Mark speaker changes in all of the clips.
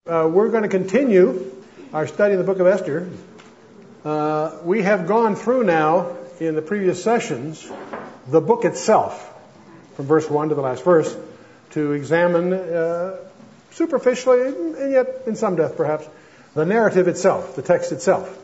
Speaker 1: We're going to continue our study in the book of Esther. We have gone through now, in the previous sessions, the book itself, from verse 1 to the last verse, to examine superficially, and yet in some depth perhaps, the narrative itself, the text itself.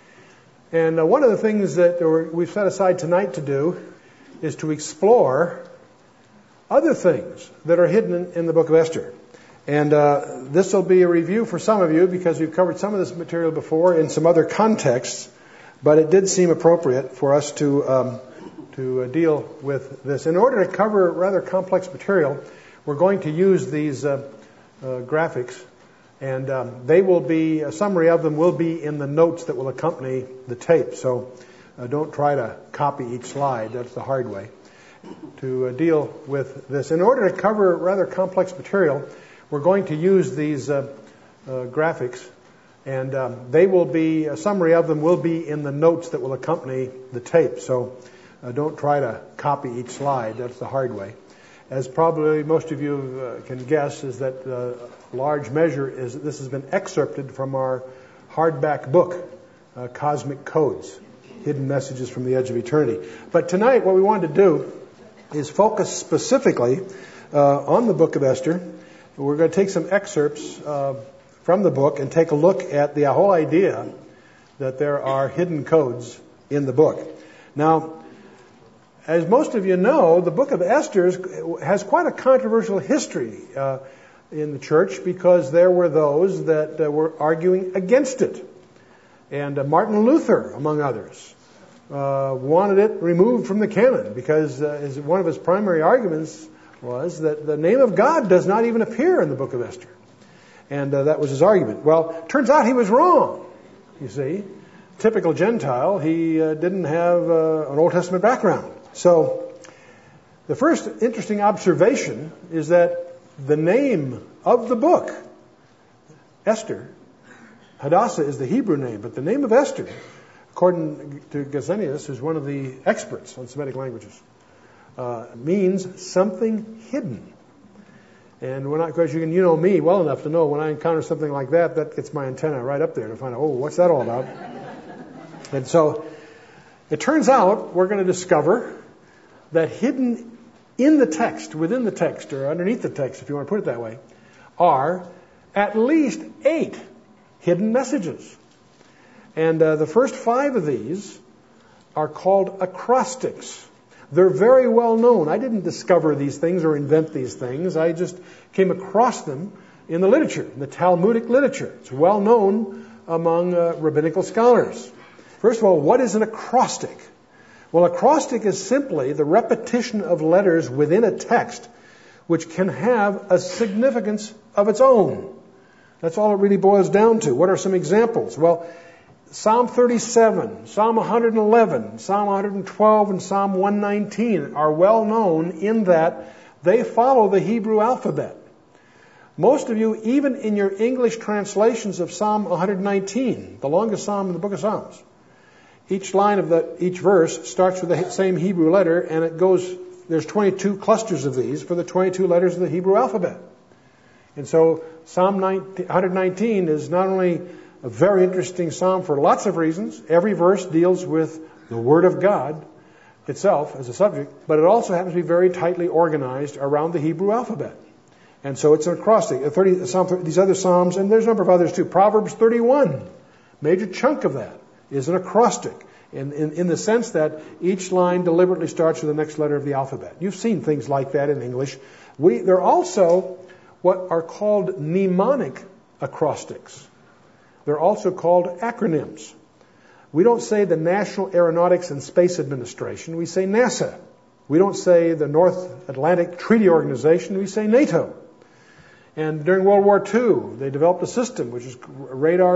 Speaker 1: And one of the things that we've set aside tonight to do is to explore other things that are hidden in the book of Esther. And this will be a review for some of you because we've covered some of this material before in some other contexts, but it did seem appropriate for us to deal with this. In order to cover rather complex material, we're going to use these graphics, and a summary of them will be in the notes that will accompany the tape. So don't try to copy each slide. That's the hard way to deal with this. In order to cover rather complex material, we're going to use these graphics, and a summary of them will be in the notes that will accompany the tape. So don't try to copy each slide. That's the hard way. As probably most of you can guess, is that large measure is that this has been excerpted from our hardback book, Cosmic Codes, Hidden Messages from the Edge of Eternity. But tonight what we wanted to do is focus specifically on the book of Esther. We're going to take some excerpts from the book and take a look at the whole idea that there are hidden codes in the book. Now, as most of you know, the book of Esther has quite a controversial history in the church because there were those that were arguing against it. And Martin Luther, among others, wanted it removed from the canon because one of his primary arguments was that the name of God does not even appear in the book of Esther. And that was his argument. Well, turns out he was wrong, you see. Typical Gentile, he didn't have an Old Testament background. So the first interesting observation is that the name of the book, Esther, Hadassah is the Hebrew name, but the name of Esther, according to Gesenius, who's one of the experts on Semitic languages, means something hidden. And because you know me well enough to know when I encounter something like that, that gets my antenna right up there to find out, what's that all about? And so it turns out we're going to discover that hidden in the text, within the text, or underneath the text, if you want to put it that way, are at least 8 hidden messages. And the first 5 of these are called acrostics. They're very well known. I didn't discover these things or invent these things. I just came across them in the literature, in the Talmudic literature. It's well known among rabbinical scholars. First of all, what is an acrostic? Well, acrostic is simply the repetition of letters within a text which can have a significance of its own. That's all it really boils down to. What are some examples? Well, Psalm 37, Psalm 111, Psalm 112, and Psalm 119 are well known in that they follow the Hebrew alphabet. Most of you, even in your English translations of Psalm 119, the longest psalm in the book of Psalms, each line of each verse starts with the same Hebrew letter, and there's 22 clusters of these for the 22 letters of the Hebrew alphabet. And so Psalm 119 is not only a very interesting psalm for lots of reasons. Every verse deals with the Word of God itself as a subject, but it also happens to be very tightly organized around the Hebrew alphabet. And so it's an acrostic. These other psalms, and there's a number of others too. Proverbs 31, major chunk of that is an acrostic in the sense that each line deliberately starts with the next letter of the alphabet. You've seen things like that in English. There are also what are called mnemonic acrostics. They're also called acronyms. We don't say the National Aeronautics and Space Administration. We say NASA. We don't say the North Atlantic Treaty Organization. We say NATO. And during World War II, they developed a system which is radio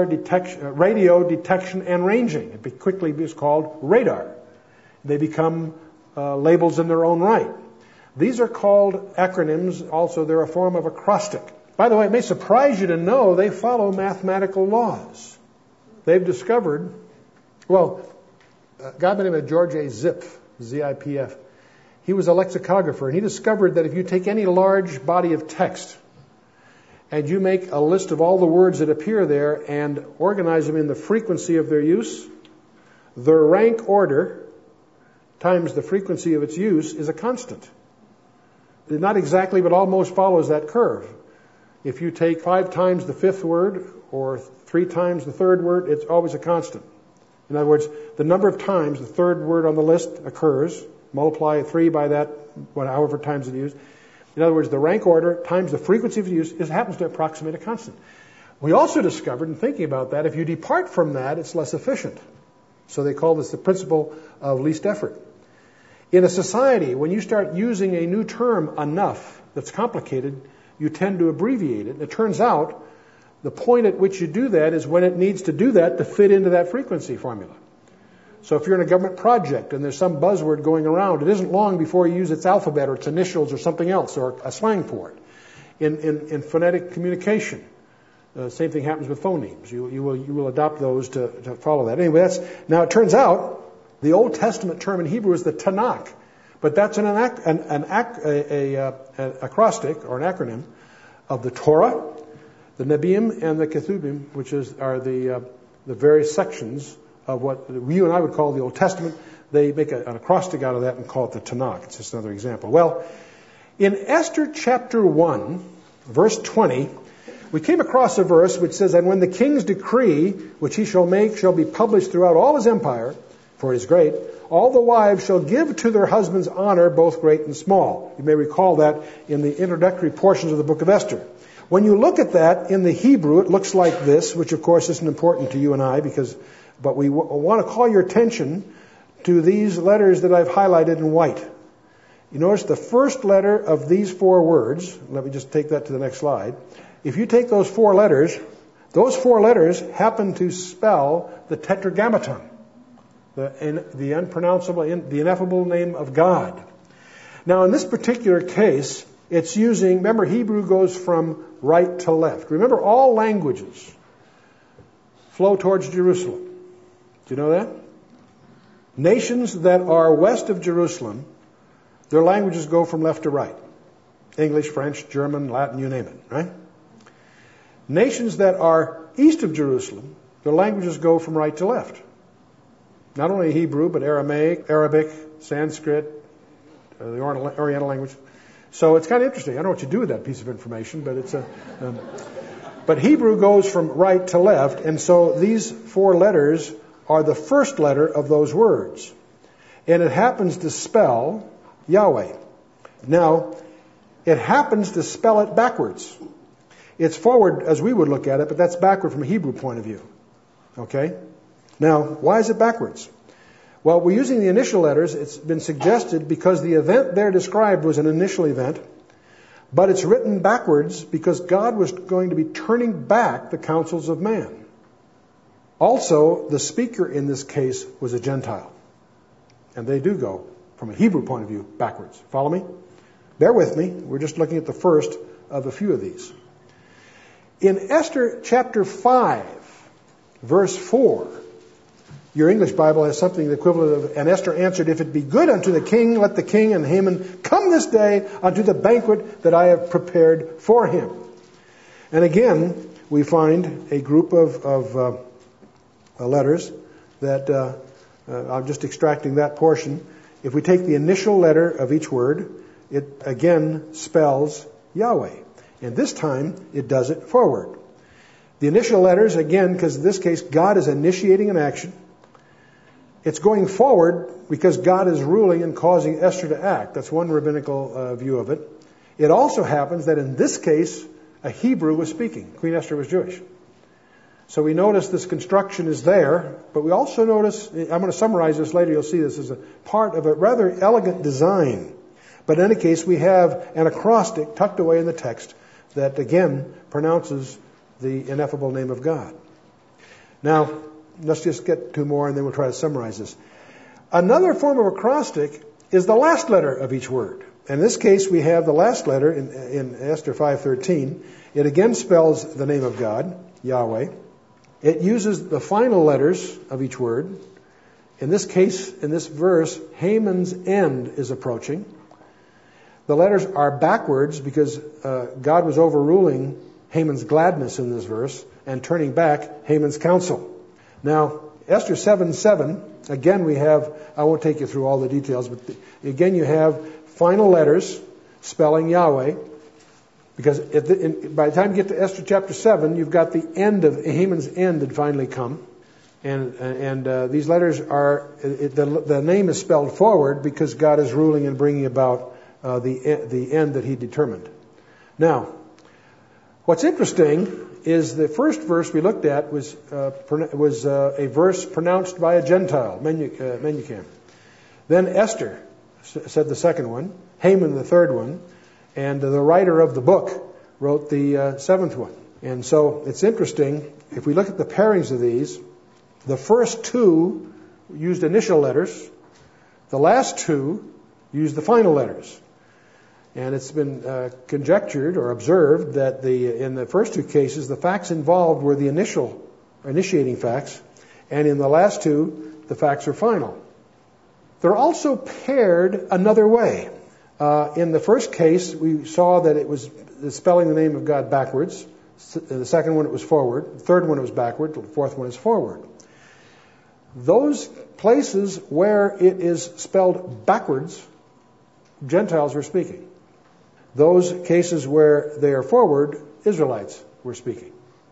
Speaker 1: detection and ranging. It quickly is called radar. They become labels in their own right. These are called acronyms. Also, they're a form of acrostic. By the way, it may surprise you to know they follow mathematical laws. They've discovered, a guy by the name of George A. Zipf, Z-I-P-F, he was a lexicographer, and he discovered that if you take any large body of text and you make a list of all the words that appear there and organize them in the frequency of their use, the rank order times the frequency of its use is a constant. It not exactly, but almost follows that curve. If you take 5 times the 5th word or 3 times the 3rd word, it's always a constant. In other words, the number of times the 3rd word on the list occurs, multiply 3 by that, however times it's used. In other words, the rank order times the frequency of use happens to approximate a constant. We also discovered in thinking about that, if you depart from that, it's less efficient. So they call this the principle of least effort. In a society, when you start using a new term enough that's complicated, you tend to abbreviate it. And it turns out the point at which you do that is when it needs to do that to fit into that frequency formula. So if you're in a government project and there's some buzzword going around, it isn't long before you use its alphabet or its initials or something else or a slang for it. In phonetic communication, same thing happens with phonemes. You will adopt those to follow that. Anyway, now it turns out the Old Testament term in Hebrew is the Tanakh, but that's an acrostic or an acronym of the Torah, the Nebiim, and the Ketubim, which are the various sections of what you and I would call the Old Testament. They make an acrostic out of that and call it the Tanakh. It's just another example. Well, in Esther chapter 1, verse 20, we came across a verse which says, "And when the king's decree, which he shall make, shall be published throughout all his empire, for it is great, all the wives shall give to their husbands honor, both great and small." You may recall that in the introductory portions of the book of Esther. When you look at that in the Hebrew, it looks like this, which of course isn't important to you and I, but we want to call your attention to these letters that I've highlighted in white. You notice the first letter of these 4 words. Let me just take that to the next slide. If you take those 4 letters happen to spell the Tetragrammaton, the unpronounceable, the ineffable name of God. Now, in this particular case, it's using, remember, Hebrew goes from right to left. Remember, all languages flow towards Jerusalem. Do you know that? Nations that are west of Jerusalem, their languages go from left to right. English, French, German, Latin, you name it, right? Nations that are east of Jerusalem, their languages go from right to left. Not only Hebrew, but Aramaic, Arabic, Sanskrit, the Oriental language. So it's kind of interesting. I don't know what you do with that piece of information, but but Hebrew goes from right to left, and so these 4 letters are the first letter of those words. And it happens to spell Yahweh. Now, it happens to spell it backwards. It's forward as we would look at it, but that's backward from a Hebrew point of view. Okay? Now, why is it backwards? Well, we're using the initial letters. It's been suggested because the event there described was an initial event, but it's written backwards because God was going to be turning back the counsels of man. Also, the speaker in this case was a Gentile. And they do go, from a Hebrew point of view, backwards. Follow me? Bear with me. We're just looking at the first of a few of these. In Esther chapter 5, verse 4, your English Bible has something the equivalent of, "And Esther answered, If it be good unto the king, let the king and Haman come this day unto the banquet that I have prepared for him." And again, we find a group of letters that I'm just extracting that portion. If we take the initial letter of each word, it again spells Yahweh. And this time, it does it forward. The initial letters, again, because in this case, God is initiating an action. It's going forward because God is ruling and causing Esther to act. That's one rabbinical view of it. It also happens that in this case, a Hebrew was speaking. Queen Esther was Jewish. So we notice this construction is there, but we also notice, I'm going to summarize this later, you'll see this as a part of a rather elegant design. But in any case, we have an acrostic tucked away in the text that again pronounces the ineffable name of God. Now, let's just get 2 more and then we'll try to summarize this. Another form of acrostic is the last letter of each word. In this case, we have the last letter in Esther 5:13. It again spells the name of God, Yahweh. It uses the final letters of each word. In this case, in this verse, Haman's end is approaching. The letters are backwards because God was overruling Haman's gladness in this verse and turning back Haman's counsel. Now, Esther 7:7, again we have, I won't take you through all the details, but again you have final letters spelling Yahweh, because by the time you get to Esther chapter 7, you've got the end of Haman's end had finally come. And these letters are, the name is spelled forward because God is ruling and bringing about the end that he determined. Now, what's interesting is the first verse we looked at was a verse pronounced by a Gentile, Menucan. Then Esther said the second one, Haman the third one, and the writer of the book wrote the seventh one. And so it's interesting, if we look at the pairings of these, the first two used initial letters, the last two used the final letters. And it's been conjectured or observed that in the first two cases, the facts involved were the initiating facts, and in the last two, the facts are final. They're also paired another way. In the first case, we saw that it was spelling the name of God backwards. The second one, it was forward. The third one, it was backward. The fourth one is forward. Those places where it is spelled backwards, Gentiles were speaking. Those cases where they are forward, Israelites were speaking.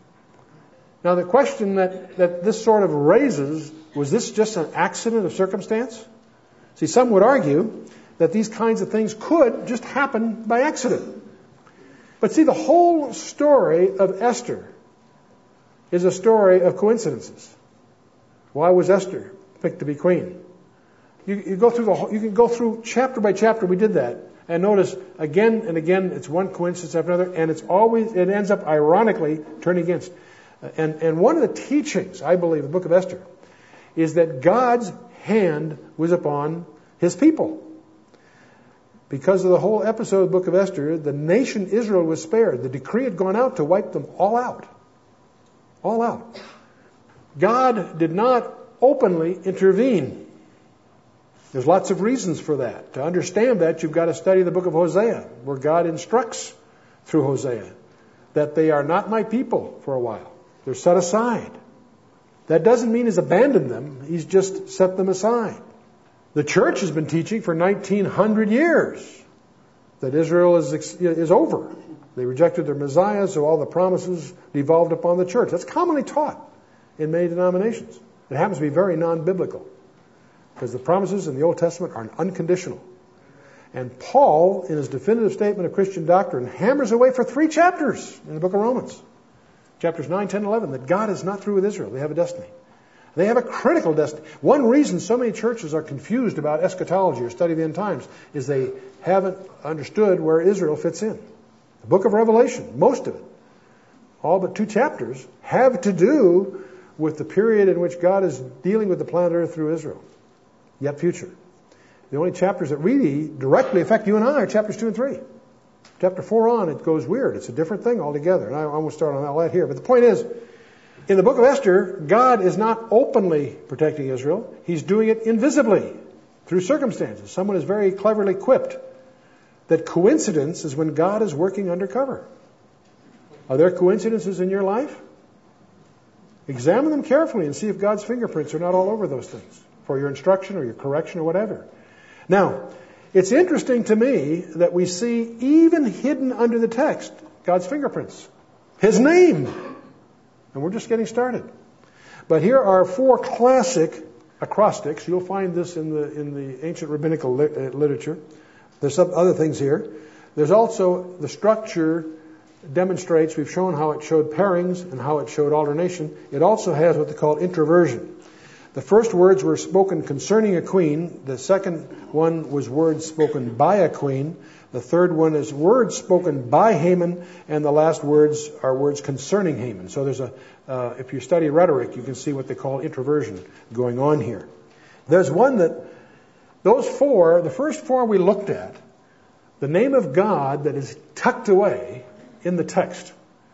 Speaker 1: Now the question that this sort of raises, was this just an accident of circumstance? See, some would argue that these kinds of things could just happen by accident. But see, the whole story of Esther is a story of coincidences. Why was Esther picked to be queen? You can go through chapter by chapter. We did that. And notice again and again, it's one coincidence after another, and it ends up ironically turning against. And one of the teachings, I believe, in the book of Esther, is that God's hand was upon his people. Because of the whole episode of the book of Esther, the nation Israel was spared. The decree had gone out to wipe them all out. All out. God did not openly intervene. There's lots of reasons for that. To understand that, you've got to study the book of Hosea, where God instructs through Hosea that they are not my people for a while. They're set aside. That doesn't mean he's abandoned them. He's just set them aside. The church has been teaching for 1900 years that Israel is over. They rejected their Messiah, so all the promises devolved upon the church. That's commonly taught in many denominations. It happens to be very non-biblical, because the promises in the Old Testament are unconditional. And Paul, in his definitive statement of Christian doctrine, hammers away for 3 chapters in the book of Romans. Chapters 9, 10, 11, that God is not through with Israel. They have a destiny. They have a critical destiny. One reason so many churches are confused about eschatology or study of the end times is they haven't understood where Israel fits in. The book of Revelation, most of it, all but 2 chapters, have to do with the period in which God is dealing with the planet Earth through Israel. Yet future. The only chapters that really directly affect you and I are chapters 2 and 3. Chapter 4 on, it goes weird. It's a different thing altogether. And I won't start on that here. But the point is, in the book of Esther, God is not openly protecting Israel. He's doing it invisibly through circumstances. Someone is very cleverly quipped that coincidence is when God is working undercover. Are there coincidences in your life? Examine them carefully and see if God's fingerprints are not all over those things for your instruction or your correction or whatever. Now, it's interesting to me that we see even hidden under the text God's fingerprints, his name. And we're just getting started. But here are 4 classic acrostics. You'll find this in the ancient rabbinical literature. There's some other things here. There's also the structure demonstrates, we've shown how it showed pairings and how it showed alternation. It also has what they call introversion. The first words were spoken concerning a queen. The second one was words spoken by a queen. The third one is words spoken by Haman. And the last words are words concerning Haman. So there's if you study rhetoric, you can see what they call introversion going on here. There's one that, the first 4 we looked at, the name of God that is tucked away in the text.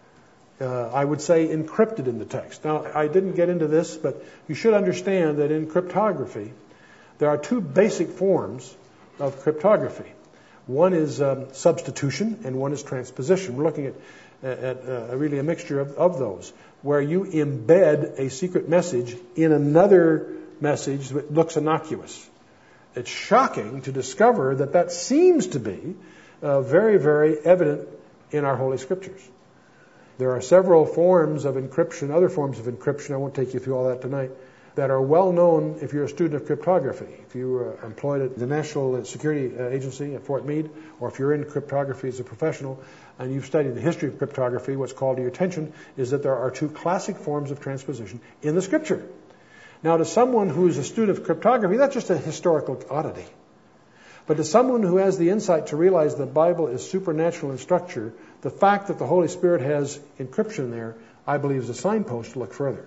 Speaker 1: I would say encrypted in the text. Now, I didn't get into this, but you should understand that in cryptography, there are 2 basic forms of cryptography. One is substitution and one is transposition. We're looking at really a mixture of those, where you embed a secret message in another message that looks innocuous. It's shocking to discover that seems to be very, very evident in our Holy Scriptures. There are several forms of encryption, other forms of encryption, I won't take you through all that tonight, that are well known if you're a student of cryptography. If you were employed at the National Security Agency at Fort Meade, or if you're in cryptography as a professional and you've studied the history of cryptography, what's called to your attention is that there are two classic forms of transposition in the Scripture. Now, to someone who's a student of cryptography, that's just a historical oddity. But to someone who has the insight to realize the Bible is supernatural in structure, the fact that the Holy Spirit has encryption there, I believe, is a signpost to look further.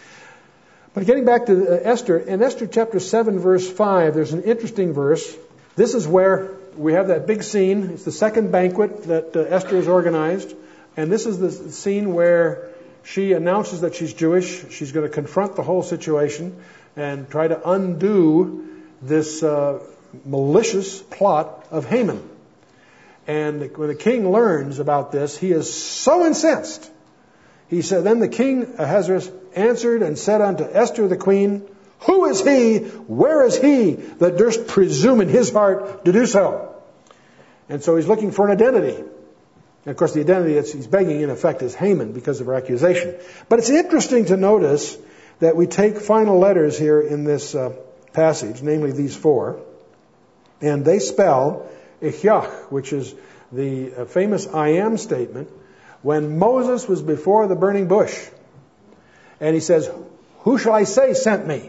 Speaker 1: But getting back to Esther, in Esther chapter 7, verse 5, there's an interesting verse. This is where we have that big scene. It's the second banquet that Esther has organized. And this is the scene where she announces that she's Jewish. She's going to confront the whole situation and try to undo this malicious plot of Haman. And when the king learns about this, he is so incensed. He said, then the king Ahasuerus answered and said unto Esther the queen, who is he, where is he that durst presume in his heart to do so? And so he's looking for an identity. And of course the identity he's begging in effect is Haman because of her accusation. But it's interesting to notice that we take final letters here in this passage, namely these four, and they spell Ihyach, which is the famous I am statement when Moses was before the burning bush. And he says, who shall I say sent me?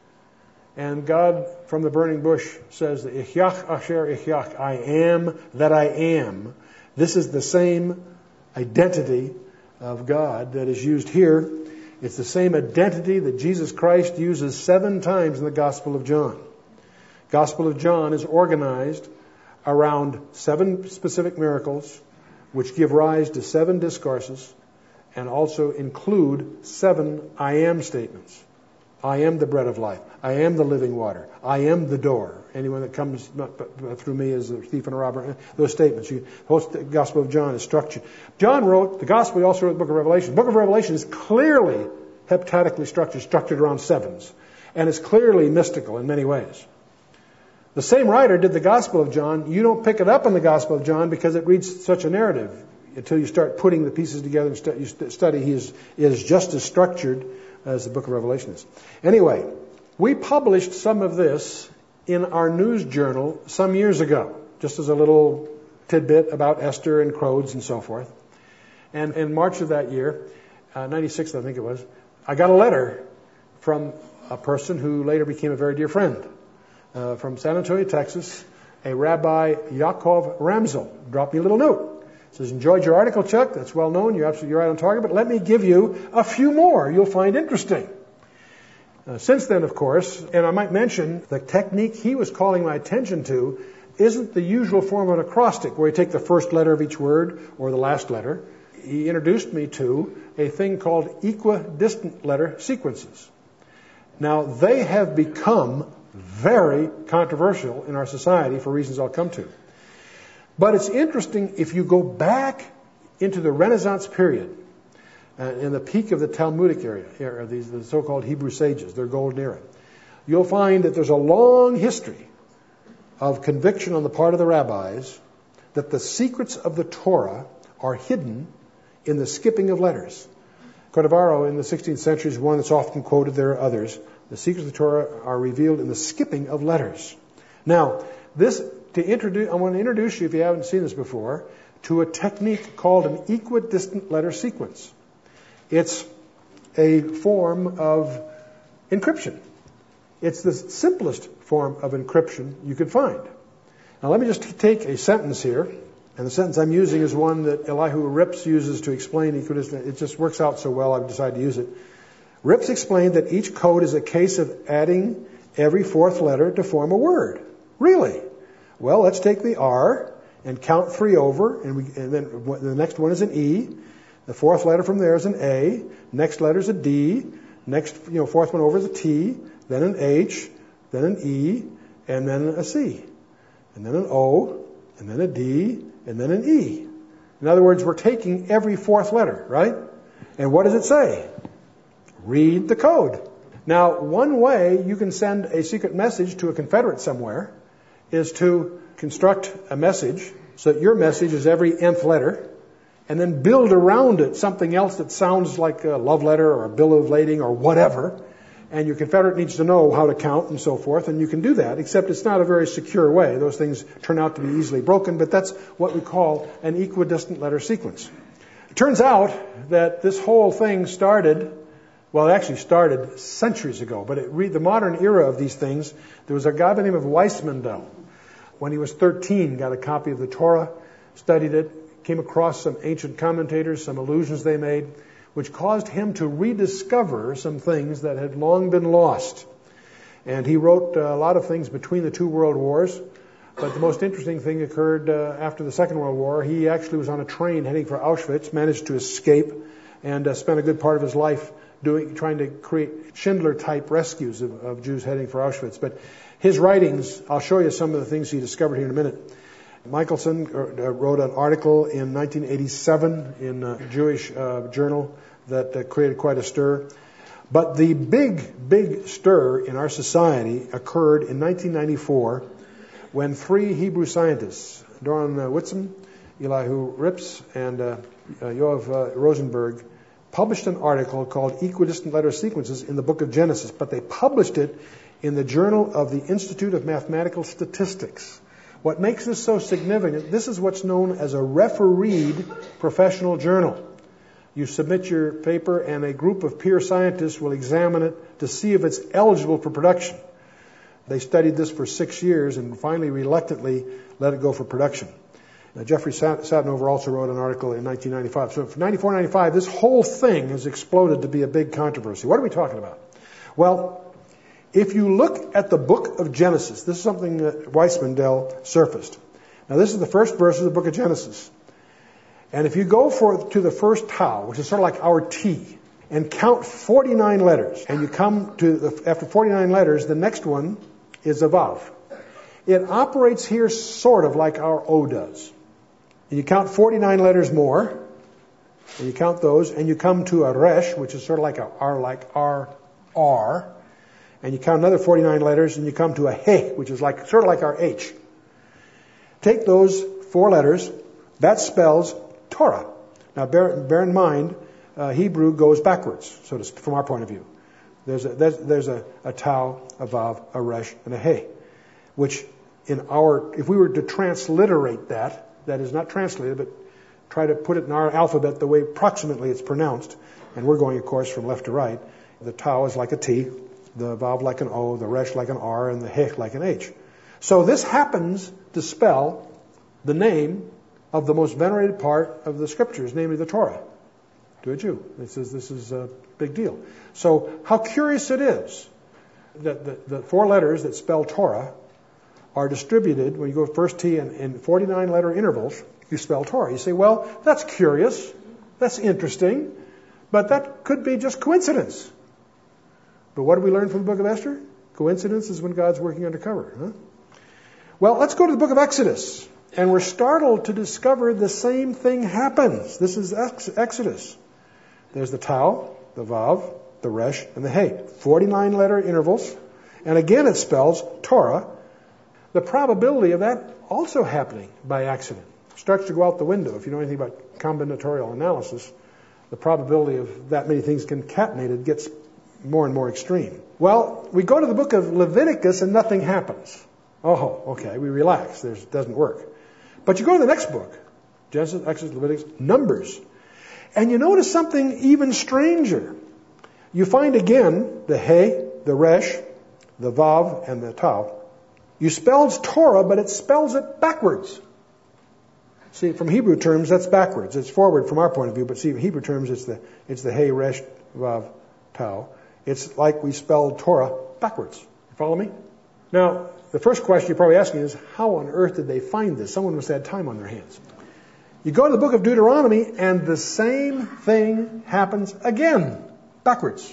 Speaker 1: And God from the burning bush says, Ihyach asher Ihyach, I am that I am. This is the same identity of God that is used here. It's the same identity that Jesus Christ uses 7 times in the Gospel of John. Gospel of John is organized around 7 specific miracles, which give rise to 7 discourses, and also include 7 I am statements. I am the bread of life. I am the living water. I am the door. Anyone that comes through me is a thief and a robber. Those statements. The whole Gospel of John is structured. John wrote the Gospel. He also wrote the Book of Revelation. The Book of Revelation is clearly heptadically structured around 7s. And it's clearly mystical in many ways. The same writer did the Gospel of John. You don't pick it up in the Gospel of John because it reads such a narrative. Until you start putting the pieces together and you study, it is just as structured as the Book of Revelation is. Anyway, we published some of this in our news journal some years ago, just as a little tidbit about Esther and Rhodes and so forth. And in March of that year, 96 I think it was, I got a letter from a person who later became a very dear friend. From San Antonio, Texas, a Rabbi Yaakov Ramzel dropped me a little note. He says, enjoyed your article, Chuck. That's well known. You're absolutely right on target. But let me give you a few more you'll find interesting. Since then, of course, and I might mention, the technique he was calling my attention to isn't the usual form of an acrostic where you take the first letter of each word or the last letter. He introduced me to a thing called equidistant letter sequences. Now, they have become very controversial in our society for reasons I'll come to. But it's interesting if you go back into the Renaissance period, in the peak of the Talmudic era, the so-called Hebrew sages, their golden era, you'll find that there's a long history of conviction on the part of the rabbis that the secrets of the Torah are hidden in the skipping of letters. Cordovaro in the 16th century is one that's often quoted. There are others. The secrets of the Torah are revealed in the skipping of letters. Now, I want to introduce you, if you haven't seen this before, to a technique called an equidistant letter sequence. It's a form of encryption. It's the simplest form of encryption you could find. Now, let me just take a sentence here. And the sentence I'm using is one that Elihu Rips uses to explain equidistant. It just works out so well, I've decided to use it. Rips explained that each code is a case of adding every 4th letter to form a word. Really? Well, let's take the R and count 3 over, and then the next one is an E. The 4th letter from there is an A. Next letter is a D. Next, 4th one over is a T. Then an H. Then an E. And then a C. And then an O. And then a D. And then an E. In other words, we're taking every fourth letter, right? And what does it say? Read the code. Now, one way you can send a secret message to a Confederate somewhere is to construct a message so that your message is every nth letter, and then build around it something else that sounds like a love letter or a bill of lading or whatever. And your Confederate needs to know how to count and so forth, and you can do that, except it's not a very secure way. Those things turn out to be easily broken, but that's what we call an equidistant letter sequence. It turns out that this whole thing started, well, it actually started centuries ago, but the modern era of these things, there was a guy by the name of Weismandel. When he was 13, got a copy of the Torah, studied it, came across some ancient commentators, some allusions they made, which caused him to rediscover some things that had long been lost. And he wrote a lot of things between the two world wars, but the most interesting thing occurred after the Second World War. He actually was on a train heading for Auschwitz, managed to escape, and spent a good part of his life trying to create Schindler-type rescues of Jews heading for Auschwitz. But his writings, I'll show you some of the things he discovered here in a minute. Michelson wrote an article in 1987 in a Jewish journal that created quite a stir. But the big stir in our society occurred in 1994 when three Hebrew scientists, Doron Witzum, Elihu Rips, and Yoav Rosenberg, published an article called Equidistant Letter Sequences in the book of Genesis. But they published it in the Journal of the Institute of Mathematical Statistics. What makes this so significant, this is what's known as a refereed professional journal. You submit your paper and a group of peer scientists will examine it to see if it's eligible for production. They studied this for 6 years and finally reluctantly let it go for production. Jeffrey Sadnover also wrote an article in 1995. So from 94-95, this whole thing has exploded to be a big controversy. What are we talking about? Well, if you look at the book of Genesis, this is something that Weismandel surfaced. Now, this is the first verse of the book of Genesis. And if you go to the first tau, which is sort of like our T, and count 49 letters, and you come to, after 49 letters, the next one is a Vav. It operates here sort of like our O does. And you count 49 letters more, and you count those, and you come to a Resh, which is sort of like our R. And you count another 49 letters, and you come to a He, which is sort of like our H. Take those 4 letters, that spells Torah. Now, bear in mind, Hebrew goes backwards, from our point of view. There's a Tau, a Vav, a Resh, and a He, which if we were to transliterate that is not translated, but try to put it in our alphabet the way approximately it's pronounced, and we're going, of course, from left to right. The Tau is like a T, the Vav like an O, the Resh like an R, and the He like an H. So this happens to spell the name of the most venerated part of the Scriptures, namely the Torah, to a Jew. This is a big deal. So how curious it is that the 4 letters that spell Torah are distributed, when you go first T in 49 letter intervals, you spell Torah. You say, well, that's curious, that's interesting, but that could be just coincidence. But what do we learn from the book of Esther? Coincidence is when God's working undercover. Huh? Well, let's go to the book of Exodus. And we're startled to discover the same thing happens. This is Exodus. There's the Tau, the Vav, the Resh, and the He. 49 letter intervals. And again it spells Torah. The probability of that also happening by accident starts to go out the window. If you know anything about combinatorial analysis, the probability of that many things concatenated gets more and more extreme. Well, we go to the book of Leviticus and nothing happens. Oh, okay, we relax. It doesn't work. But you go to the next book, Genesis, Exodus, Leviticus, Numbers, and you notice something even stranger. You find again the He, the Resh, the Vav, and the Tau. You spells Torah, but it spells it backwards. See, from Hebrew terms, that's backwards. It's forward from our point of view, but see, in Hebrew terms, it's the He, Resh, Vav, Tau. It's like we spelled Torah backwards. You follow me? Now, the first question you're probably asking is, how on earth did they find this? Someone must have had time on their hands. You go to the book of Deuteronomy, and the same thing happens again, backwards.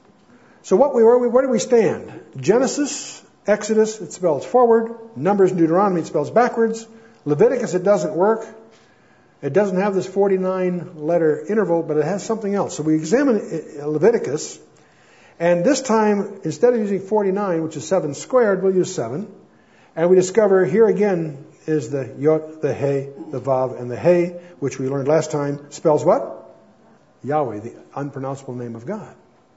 Speaker 1: So where do we stand? Genesis, Exodus, it spells forward. Numbers and Deuteronomy, it spells backwards. Leviticus, it doesn't work. It doesn't have this 49-letter interval, but it has something else. So we examine Leviticus, and this time, instead of using 49, which is 7 squared, we'll use 7. And we discover here again is the Yod, the He, the Vav, and the He, which we learned last time, spells what? Yahweh, the unpronounceable name of God.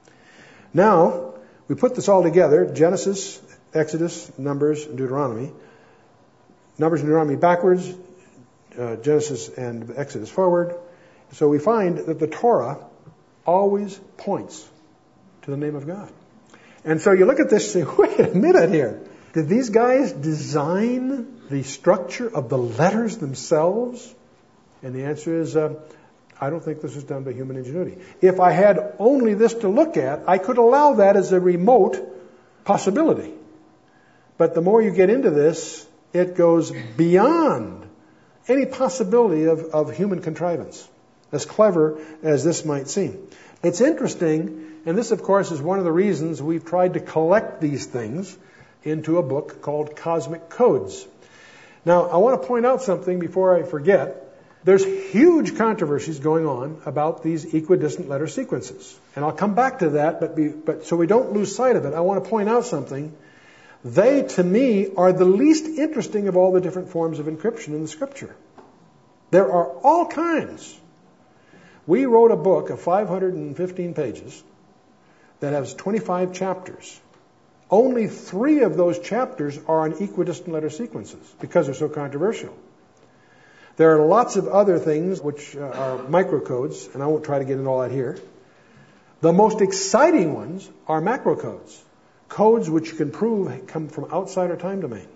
Speaker 1: Now, we put this all together, Genesis, Exodus, Numbers, and Deuteronomy. Numbers and Deuteronomy backwards, Genesis and Exodus forward. So we find that the Torah always points to the name of God. And so you look at this and say, wait a minute here. Did these guys design the structure of the letters themselves? And the answer is, I don't think this was done by human ingenuity. If I had only this to look at, I could allow that as a remote possibility. But the more you get into this, it goes beyond any possibility of human contrivance, as clever as this might seem. It's interesting, and this, of course, is one of the reasons we've tried to collect these things into a book called Cosmic Codes. Now, I want to point out something before I forget. There's huge controversies going on about these equidistant letter sequences. And I'll come back to that, but so we don't lose sight of it, I want to point out something. They, to me, are the least interesting of all the different forms of encryption in the Scripture. There are all kinds. We wrote a book of 515 pages that has 25 chapters. Only 3 of those chapters are on equidistant letter sequences because they're so controversial. There are lots of other things which are microcodes, and I won't try to get into all that here. The most exciting ones are macrocodes, codes which you can prove come from outside our time domain.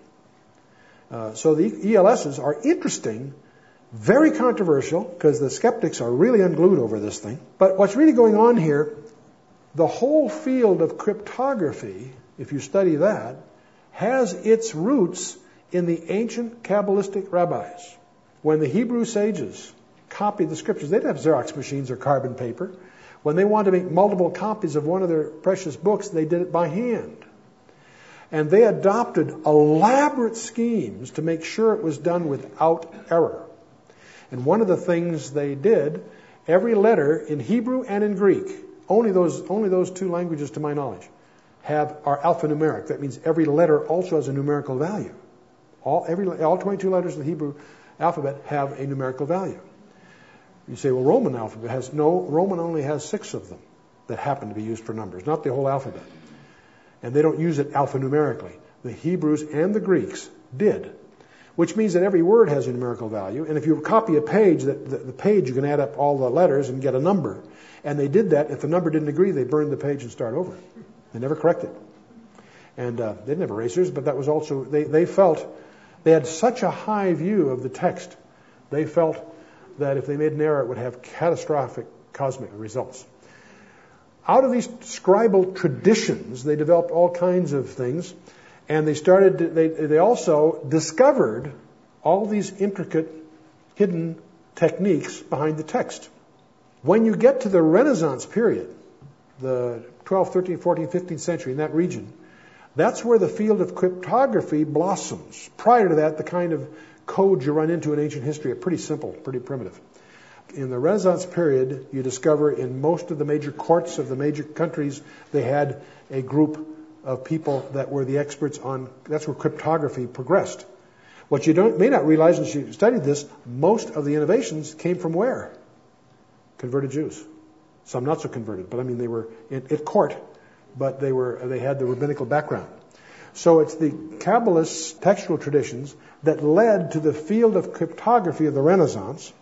Speaker 1: So the ELSs are interesting, very controversial, because the skeptics are really unglued over this thing. But what's really going on here, the whole field of cryptography, if you study that, has its roots in the ancient Kabbalistic rabbis. When the Hebrew sages copied the scriptures, they didn't have Xerox machines or carbon paper. When they wanted to make multiple copies of one of their precious books, they did it by hand. And they adopted elaborate schemes to make sure it was done without error. And one of the things they did, every letter in Hebrew and in Greek, only those 2 languages to my knowledge, are alphanumeric. That means every letter also has a numerical value. All 22 letters of the Hebrew alphabet have a numerical value. You say, well, Roman alphabet has no. Roman only has 6 of them that happen to be used for numbers, not the whole alphabet. And they don't use it alphanumerically. The Hebrews and the Greeks did, which means that every word has a numerical value. And if you copy a page, the page, you can add up all the letters and get a number. And they did that. If the number didn't agree, they burned the page and start over. They never corrected. And they didn't have erasers, but that was also, they felt, they had such a high view of the text, they felt that if they made an error, it would have catastrophic cosmic results. Out of these scribal traditions, they developed all kinds of things, and they also discovered all these intricate hidden techniques behind the text. When you get to the Renaissance period, the 12th, 13th, 14th, 15th century, in that region, that's where the field of cryptography blossoms. Prior to that, the kind of codes you run into in ancient history are pretty simple, pretty primitive. In the Renaissance period, you discover in most of the major courts of the major countries, they had a group of people that were the experts on, that's where cryptography progressed. What you may not realize as you studied this, most of the innovations came from where? Converted Jews. Some not so converted, but I mean they were at court, but they had the rabbinical background. So it's the Kabbalist textual traditions that led to the field of cryptography of the Renaissance.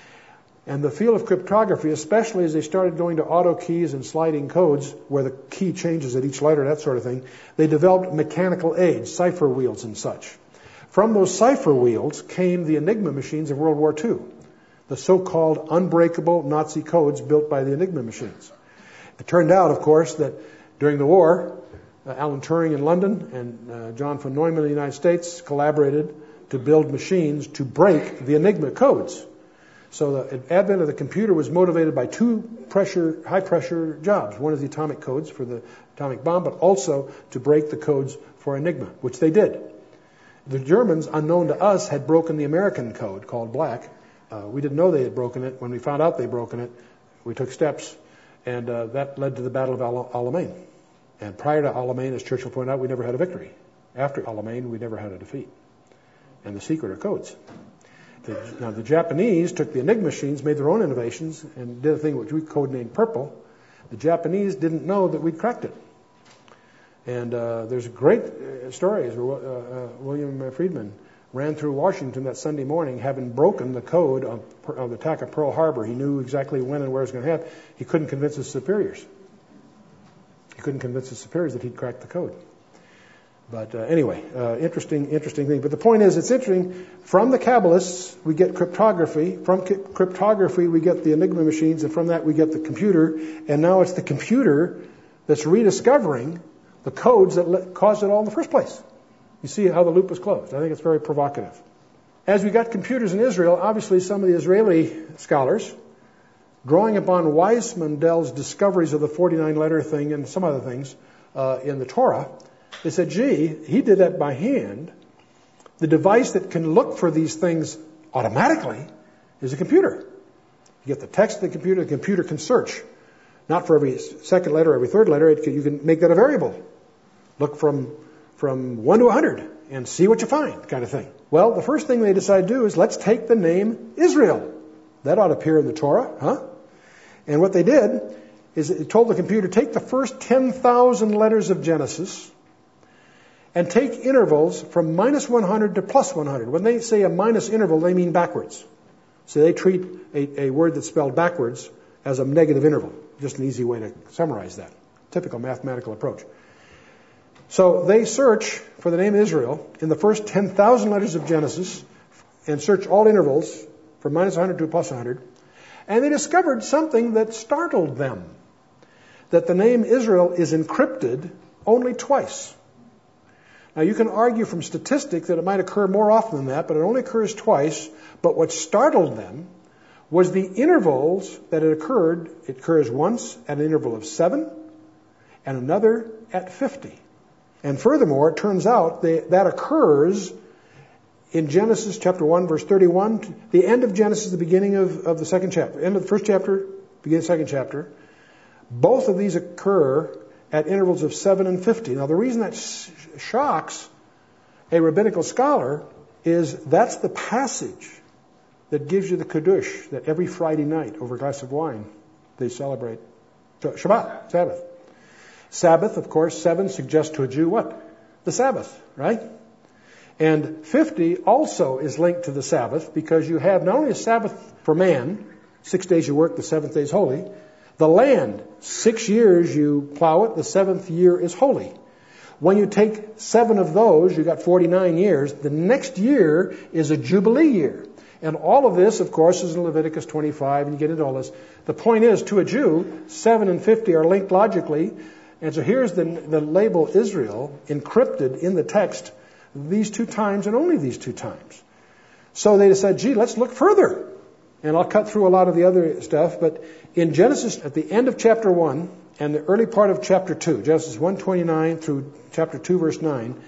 Speaker 1: And the field of cryptography, especially as they started going to auto keys and sliding codes, where the key changes at each letter, that sort of thing, they developed mechanical aids, cipher wheels and such. From those cipher wheels came the Enigma machines of World War II, the so-called unbreakable Nazi codes built by the Enigma machines. It turned out, of course, that during the war, Alan Turing in London and John von Neumann in the United States collaborated to build machines to break the Enigma codes. So the advent of the computer was motivated by 2 high-pressure jobs. One is the atomic codes for the atomic bomb, but also to break the codes for Enigma, which they did. The Germans, unknown to us, had broken the American code called black, We didn't know they had broken it. When we found out they'd broken it, we took steps, and that led to the Battle of Alamein. And prior to Alamein, as Churchill pointed out, we never had a victory. After Alamein, we never had a defeat. And the secret are codes. Now, the Japanese took the Enigma machines, made their own innovations, and did a thing which we codenamed Purple. The Japanese didn't know that we'd cracked it. And there's great stories where William Friedman ran through Washington that Sunday morning, having broken the code of the attack of Pearl Harbor. He knew exactly when and where it was going to happen. He couldn't convince his superiors. He couldn't convince his superiors that he'd cracked the code. But anyway, interesting thing. But the point is, it's interesting. From the Kabbalists, we get cryptography. From cryptography, we get the Enigma machines, and from that, we get the computer. And now it's the computer that's rediscovering the codes that caused it all in the first place. You see how the loop is closed. I think it's very provocative. As we got computers in Israel, obviously some of the Israeli scholars, drawing upon Weiss Mandel's discoveries of the 49-letter thing and some other things in the Torah, they said, gee, he did that by hand. The device that can look for these things automatically is a computer. You get the text of the computer can search. Not for every second letter, every third letter. You can make that a variable. Look from 1 to 100 and see what you find, kind of thing. Well, the first thing they decided to do is let's take the name Israel. That ought to appear in the Torah, huh? And what they did is it told the computer, take the first 10,000 letters of Genesis and take intervals from minus 100 to plus 100. When they say a minus interval, they mean backwards. So they treat a word that's spelled backwards as a negative interval. Just an easy way to summarize that. Typical mathematical approach. So they search for the name Israel in the first 10,000 letters of Genesis and search all intervals from minus 100 to plus 100. And they discovered something that startled them. That the name Israel is encrypted only twice. Now you can argue from statistics that it might occur more often than that, but it only occurs twice. But what startled them was the intervals that it occurred. It occurs once at an interval of 7 and another at 50. And furthermore, it turns out that occurs in Genesis chapter 1, verse 31, the end of Genesis, the beginning of the second chapter. End of the first chapter, beginning of the second chapter. Both of these occur at intervals of 7 and 50. Now, the reason that shocks a rabbinical scholar is that's the passage that gives you the Kiddush that every Friday night over a glass of wine they celebrate Shabbat, Sabbath. Sabbath, of course, 7 suggests to a Jew what? The Sabbath, right? And 50 also is linked to the Sabbath because you have not only a Sabbath for man, 6 days you work, the 7th day is holy. The land, 6 years you plow it, the 7th year is holy. When you take 7 of those, you got 49 years. The next year is a Jubilee year. And all of this, of course, is in Leviticus 25, and you get into all this. The point is, to a Jew, 7 and 50 are linked logically. And so here's the label Israel encrypted in the text these 2 times and only these 2 times. So they decided, gee, let's look further. And I'll cut through a lot of the other stuff. But in Genesis, at the end of chapter 1 and the early part of chapter 2, Genesis 1:29 through chapter 2, verse 9,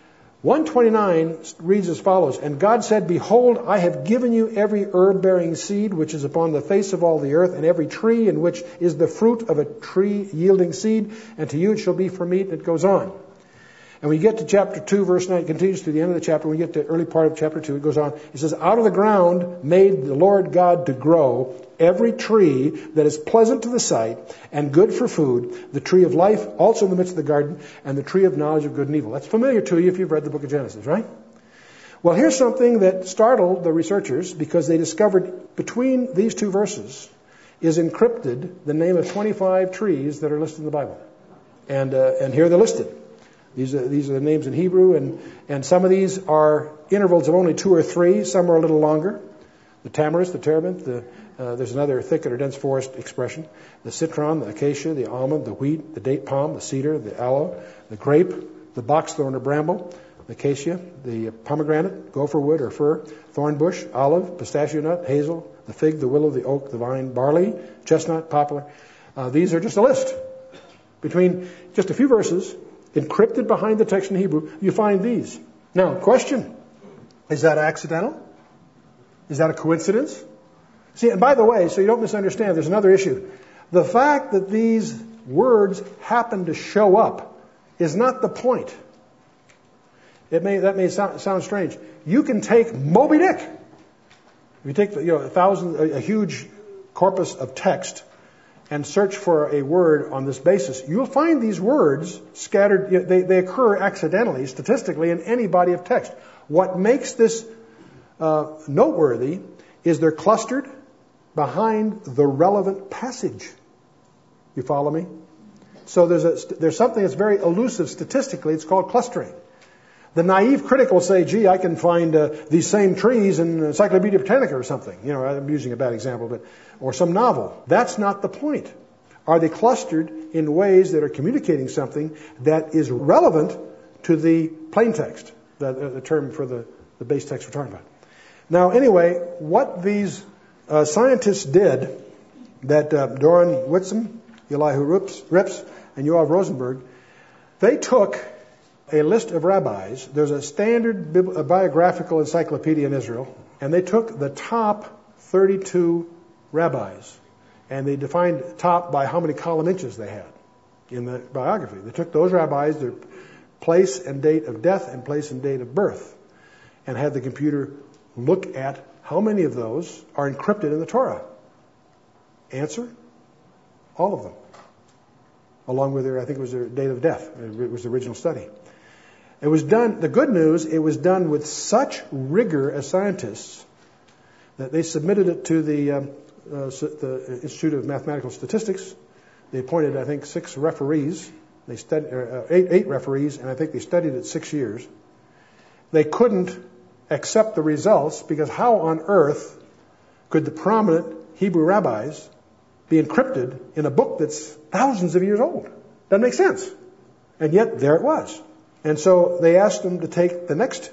Speaker 1: 1:29 reads as follows, and God said, behold, I have given you every herb-bearing seed which is upon the face of all the earth, and every tree in which is the fruit of a tree yielding seed, and to you it shall be for meat. And it goes on. And when you get to chapter 2, verse 9, it continues to the end of the chapter. When you get to the early part of chapter 2, it goes on. It says, out of the ground made the Lord God to grow every tree that is pleasant to the sight and good for food, the tree of life also in the midst of the garden, and the tree of knowledge of good and evil. That's familiar to you if you've read the book of Genesis, right? Well, here's something that startled the researchers because they discovered between these 2 verses is encrypted the name of 25 trees that are listed in the Bible. And here they're listed. These are the names in Hebrew, and some of these are intervals of only 2 or 3. Some are a little longer. The tamarisk, the terebinth, there's another thicket or dense forest expression. The citron, the acacia, the almond, the wheat, the date palm, the cedar, the aloe, the grape, the boxthorn or bramble, the acacia, the pomegranate, gopher wood or fir, thorn bush, olive, pistachio nut, hazel, the fig, the willow, the oak, the vine, barley, chestnut, poplar. These are just a list. Between just a few verses, encrypted behind the text in Hebrew, you find these. Now, question, is that accidental? Is that a coincidence? See, and by the way, so you don't misunderstand, there's another issue. The fact that these words happen to show up is not the point. That may sound strange. You can take Moby Dick. If you take a huge corpus of text and search for a word on this basis, you'll find these words scattered. They occur accidentally, statistically, in any body of text. What makes this noteworthy is they're clustered behind the relevant passage. You follow me? So there's something that's very elusive statistically. It's called clustering. The naive critic will say, gee, I can find these same trees in Encyclopedia Britannica or something. I'm using a bad example, or some novel. That's not the point. Are they clustered in ways that are communicating something that is relevant to the plain text, the term for the base text we're talking about? Now, anyway, what these scientists did, that Doran Whitson, Elihu Rips, and Yoav Rosenberg, they took a list of rabbis. There's a standard biographical encyclopedia in Israel, and they took the top 32 rabbis, and they defined top by how many column inches they had in the biography. They took those rabbis, their place and date of death and place and date of birth, and had the computer look at how many of those are encrypted in the Torah. Answer? All of them. Along with I think it was their date of death. It was the original study. It was done, the good news, it was done with such rigor as scientists that they submitted it to the Institute of Mathematical Statistics. They appointed, I think, 6 referees. They studied, eight referees, and I think they studied it 6 years. They couldn't accept the results because how on earth could the prominent Hebrew rabbis be encrypted in a book that's thousands of years old? Doesn't make sense. And yet, there it was. And so they asked them to take the next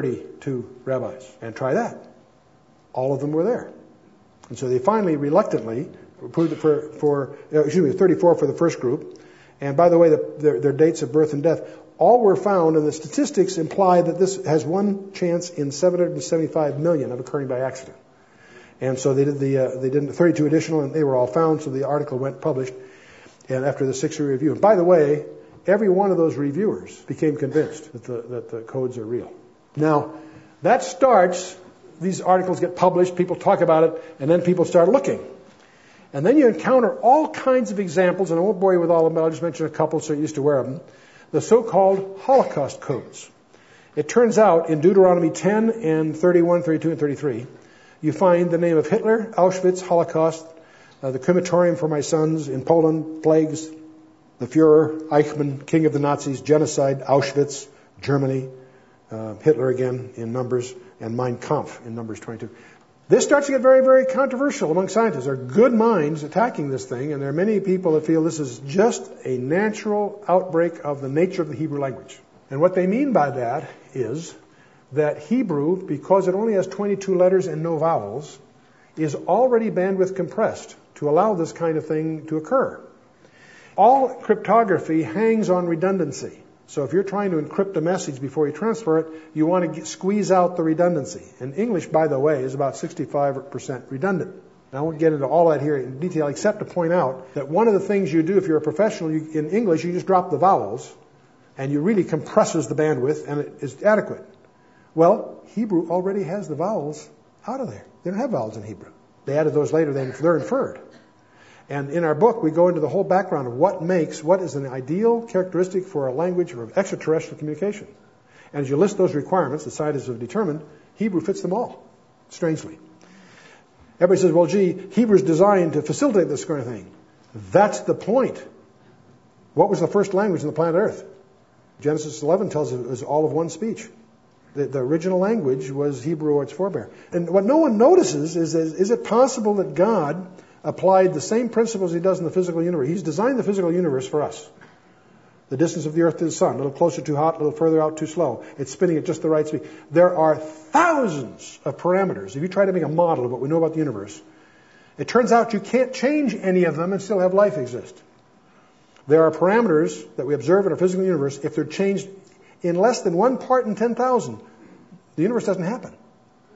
Speaker 1: 32 rabbis and try that. All of them were there. And so they finally, reluctantly, approved it for 34 for the first group. And by the way, their dates of birth and death, all were found, and the statistics imply that this has one chance in 775 million of occurring by accident. And so they did the 32 additional, and they were all found, so the article went published, and after the 6-year review. And by the way, every one of those reviewers became convinced that the codes are real. Now, that starts, these articles get published, people talk about it, and then people start looking. And then you encounter all kinds of examples, and I won't bore you with all of them, but I'll just mention a couple so you're used to aware of them. The so-called Holocaust codes. It turns out in Deuteronomy 10 and 31, 32, and 33, you find the name of Hitler, Auschwitz, Holocaust, the crematorium for my sons in Poland, plagues, the Fuhrer, Eichmann, king of the Nazis, genocide, Auschwitz, Germany, Hitler again in Numbers, and Mein Kampf in Numbers 22. This starts to get very, very controversial among scientists. There are good minds attacking this thing, and there are many people that feel this is just a natural outbreak of the nature of the Hebrew language. And what they mean by that is that Hebrew, because it only has 22 letters and no vowels, is already bandwidth compressed to allow this kind of thing to occur. All cryptography hangs on redundancy. So if you're trying to encrypt a message before you transfer it, you want to squeeze out the redundancy. And English, by the way, is about 65% redundant. Now, I won't get into all that here in detail, except to point out that one of the things you do if you're a professional in English, you just drop the vowels, and you really compresses the bandwidth, and it is adequate. Well, Hebrew already has the vowels out of there. They don't have vowels in Hebrew. They added those later, they're inferred. And in our book, we go into the whole background of what is an ideal characteristic for a language of extraterrestrial communication. And as you list those requirements, the scientists have determined, Hebrew fits them all, strangely. Everybody says, well, gee, Hebrew's designed to facilitate this kind of thing. That's the point. What was the first language on the planet Earth? Genesis 11 tells us it was all of one speech. The original language was Hebrew or its forebear. And what no one notices is it possible that God applied the same principles he does in the physical universe? He's designed the physical universe for us. The distance of the Earth to the sun, a little closer too hot, a little further out too slow. It's spinning at just the right speed. There are thousands of parameters. If you try to make a model of what we know about the universe, it turns out you can't change any of them and still have life exist. There are parameters that we observe in our physical universe. If they're changed in less than 1 part in 10,000, the universe doesn't happen.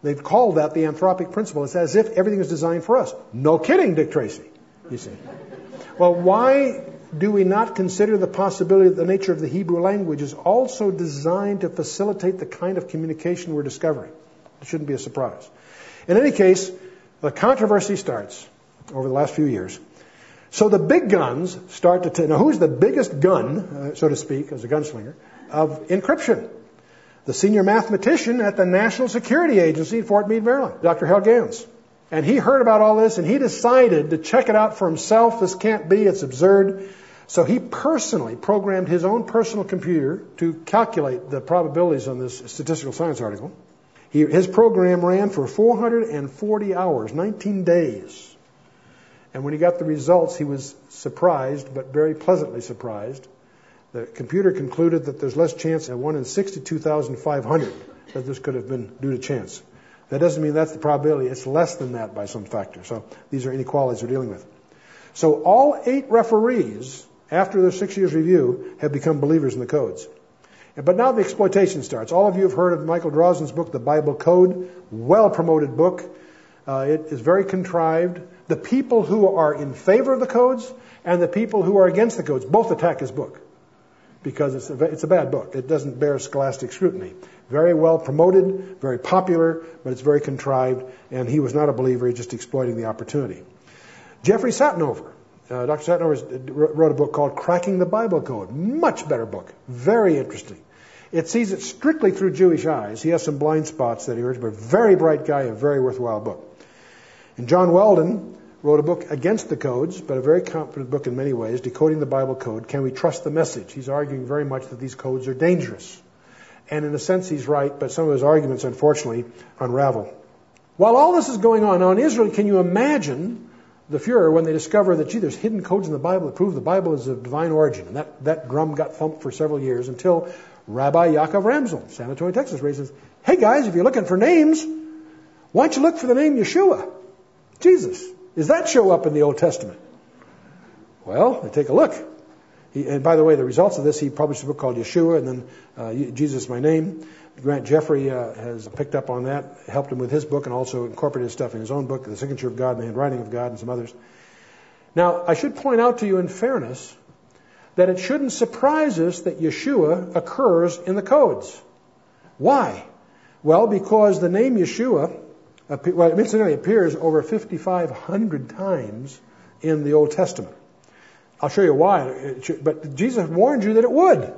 Speaker 1: They've called that the anthropic principle. It's as if everything is designed for us. No kidding, Dick Tracy, you see. Well, why do we not consider the possibility that the nature of the Hebrew language is also designed to facilitate the kind of communication we're discovering? It shouldn't be a surprise. In any case, the controversy starts over the last few years. So the big guns start to... Now, who's the biggest gun, so to speak, as a gunslinger, of encryption? The senior mathematician at the National Security Agency at Fort Meade, Maryland, Dr. Hal Gans. And he heard about all this, and he decided to check it out for himself. This can't be. It's absurd. So he personally programmed his own personal computer to calculate the probabilities on this statistical science article. His program ran for 440 hours, 19 days. And when he got the results, he was surprised, but very pleasantly surprised. The computer concluded that there's less chance at 1 in 62,500 that this could have been due to chance. That doesn't mean that's the probability. It's less than that by some factor. So these are inequalities we're dealing with. So all 8 referees, after their 6 years review, have become believers in the codes. But now the exploitation starts. All of you have heard of Michael Drosnin's book, The Bible Code. Well-promoted book. It is very contrived. The people who are in favor of the codes and the people who are against the codes both attack his book because it's a bad book. It doesn't bear scholastic scrutiny. Very well promoted, very popular, but it's very contrived, and he was not a believer. He's just exploiting the opportunity. Jeffrey Satinover, Dr. Satinover wrote a book called Cracking the Bible Code. Much better book. Very interesting. It sees it strictly through Jewish eyes. He has some blind spots that he urged, but a very bright guy, a very worthwhile book. And John Weldon wrote a book against the codes, but a very competent book in many ways, Decoding the Bible Code. Can we trust the message? He's arguing very much that these codes are dangerous. And in a sense, he's right, but some of his arguments, unfortunately, unravel. While all this is going on, now in Israel, can you imagine the furor when they discover that, gee, there's hidden codes in the Bible that prove the Bible is of divine origin? And that drum got thumped for several years until Rabbi Yaakov Ramsel, San Antonio, Texas, raises, hey guys, if you're looking for names, why don't you look for the name Yeshua? Jesus. Does that show up in the Old Testament? Well, they take a look. And by the way, the results of this, he published a book called Yeshua, and then Jesus is My Name. Grant Jeffrey has picked up on that, helped him with his book, and also incorporated stuff in his own book, The Signature of God and the Handwriting of God, and some others. Now, I should point out to you in fairness that it shouldn't surprise us that Yeshua occurs in the codes. Why? Well, because the name Yeshua, incidentally appears over 5,500 times in the Old Testament. I'll show you why. But Jesus warned you that it would.